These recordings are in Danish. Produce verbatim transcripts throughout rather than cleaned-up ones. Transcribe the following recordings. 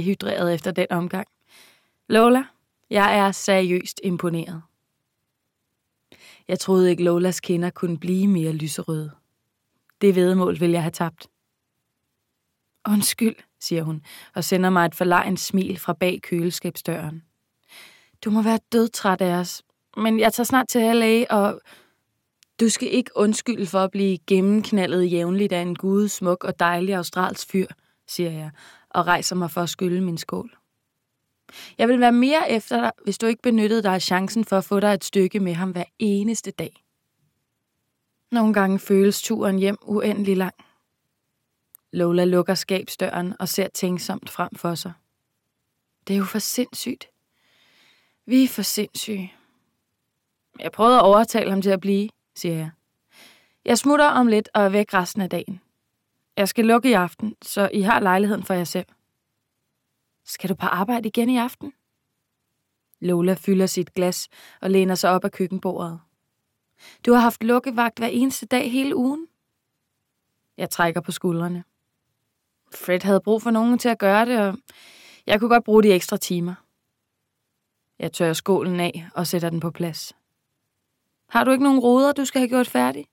hydreret efter den omgang. Lola, jeg er seriøst imponeret. Jeg troede ikke, Lolas kinder kunne blive mere lyserøde. Det væddemål ville jeg have tabt. Undskyld, siger hun, og sender mig et forlegent smil fra bag køleskabsdøren. Du må være dødtræt af os, men jeg tager snart til L A, og du skal ikke undskylde for at blive gennemknaldet jævnligt af en gudesmuk og dejlig australsk fyr, siger jeg, og rejser mig for at skylle min skål. Jeg vil være mere efter dig, hvis du ikke benyttede dig af chancen for at få dig et stykke med ham hver eneste dag. Nogle gange føles turen hjem uendelig lang. Lola lukker skabsdøren og ser tænksomt frem for sig. Det er jo for sindssygt. Vi er for sindssyge. Jeg prøvede at overtale ham til at blive, siger jeg. Jeg smutter om lidt og er væk resten af dagen. Jeg skal lukke i aften, så I har lejligheden for jer selv. Skal du på arbejde igen i aften? Lola fylder sit glas og læner sig op ad køkkenbordet. Du har haft lukkevagt hver eneste dag hele ugen? Jeg trækker på skuldrene. Fred havde brug for nogen til at gøre det, og jeg kunne godt bruge de ekstra timer. Jeg tørrer skålen af og sætter den på plads. Har du ikke nogen ruder, du skal have gjort færdig?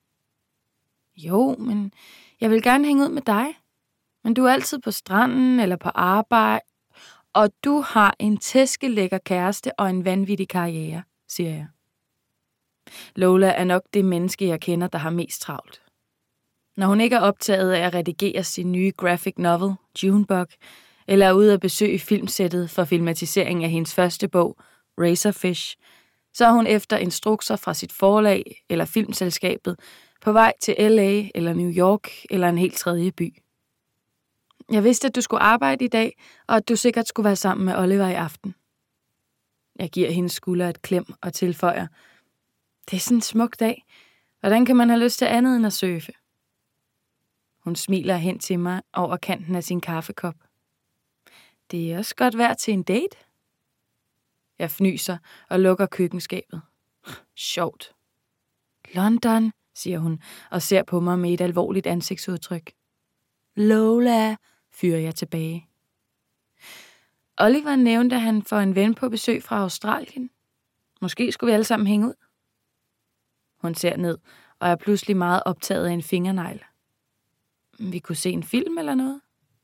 Jo, men jeg vil gerne hænge ud med dig. Men du er altid på stranden eller på arbejde, og du har en tæskelækker kæreste og en vanvittig karriere, siger jeg. Lola er nok det menneske, jeg kender, der har mest travlt. Når hun ikke er optaget af at redigere sin nye graphic novel, Junebug, eller er ude at besøge filmsættet for filmatisering af hendes første bog, Razorfish, så er hun efter instrukser fra sit forlag eller filmselskabet på vej til L A eller New York eller en helt tredje by. Jeg vidste, at du skulle arbejde i dag, og at du sikkert skulle være sammen med Oliver i aften. Jeg giver hendes skulder et klem og tilføjer. Det er sådan en smuk dag. Hvordan kan man have lyst til andet end at surfe? Hun smiler hen til mig over kanten af sin kaffekop. Det er også godt vejr til en date. Jeg fnyser og lukker køkkenskabet. Sjovt. London, siger hun og ser på mig med et alvorligt ansigtsudtryk. Lola, fyrer jeg tilbage. Oliver nævnte, at han får en ven på besøg fra Australien. Måske skulle vi alle sammen hænge ud. Hun ser ned og er pludselig meget optaget af en fingernegl. Vi kunne se en film eller noget?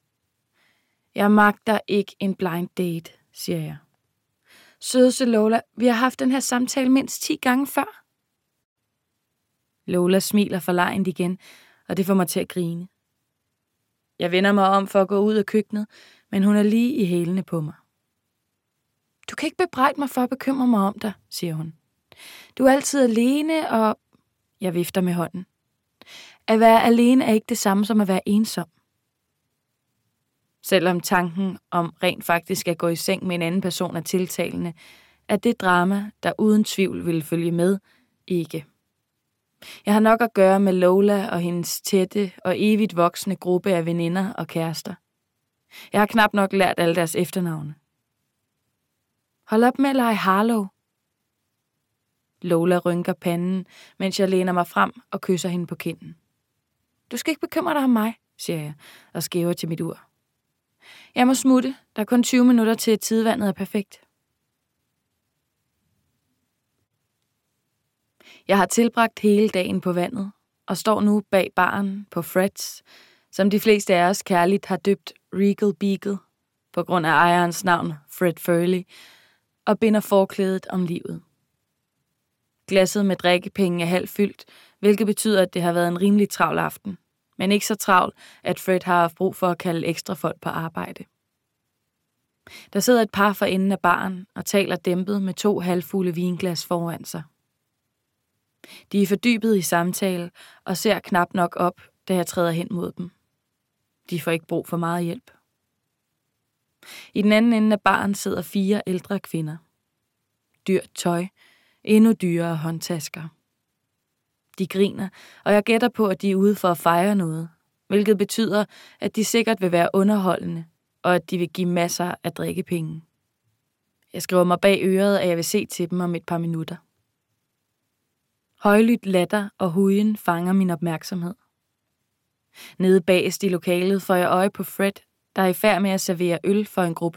Jeg magter ikke en blind date, siger jeg. Sødeste Lola, vi har haft den her samtale mindst ti gange før. Lola smiler forlegent igen, og det får mig til at grine. Jeg vender mig om for at gå ud af køkkenet, men hun er lige i hælene på mig. Du kan ikke bebrejde mig for at bekymre mig om dig, siger hun. Du er altid alene, og jeg vifter med hånden. At være alene er ikke det samme som at være ensom. Selvom tanken om rent faktisk at gå i seng med en anden person er tiltalende, er det drama, der uden tvivl vil følge med, ikke. Jeg har nok at gøre med Lola og hendes tætte og evigt voksende gruppe af veninder og kærester. Jeg har knap nok lært alle deres efternavne. Hold op med at lege Harlow. Lola rynker panden, mens jeg læner mig frem og kysser hende på kinden. Du skal ikke bekymre dig om mig, siger jeg og skæver til mit ur. Jeg må smutte. Der er kun tyve minutter til, tidevandet er perfekt. Jeg har tilbragt hele dagen på vandet og står nu bag baren på Freds, som de fleste af os kærligt har døbt Regal Beagle på grund af ejerens navn Fred Furley, og binder forklædet om livet. Glasset med drikkepenge er halvt fyldt, hvilket betyder, at det har været en rimelig travl aften, men ikke så travl, at Fred har haft brug for at kalde ekstra folk på arbejde. Der sidder et par for enden af baren og taler dæmpet med to halvfulde vinglas foran sig. De er fordybet i samtale og ser knap nok op, da jeg træder hen mod dem. De får ikke brug for meget hjælp. I den anden ende af baren sidder fire ældre kvinder. Dyrt tøj, endnu dyrere håndtasker. De griner, og jeg gætter på, at de er ude for at fejre noget, hvilket betyder, at de sikkert vil være underholdende, og at de vil give masser af drikkepenge. Jeg skriver mig bag øret, at jeg vil se til dem om et par minutter. Højlydt latter og hujen fanger min opmærksomhed. Nede bagest i lokalet får jeg øje på Fred, der er i færd med at servere øl for en gruppe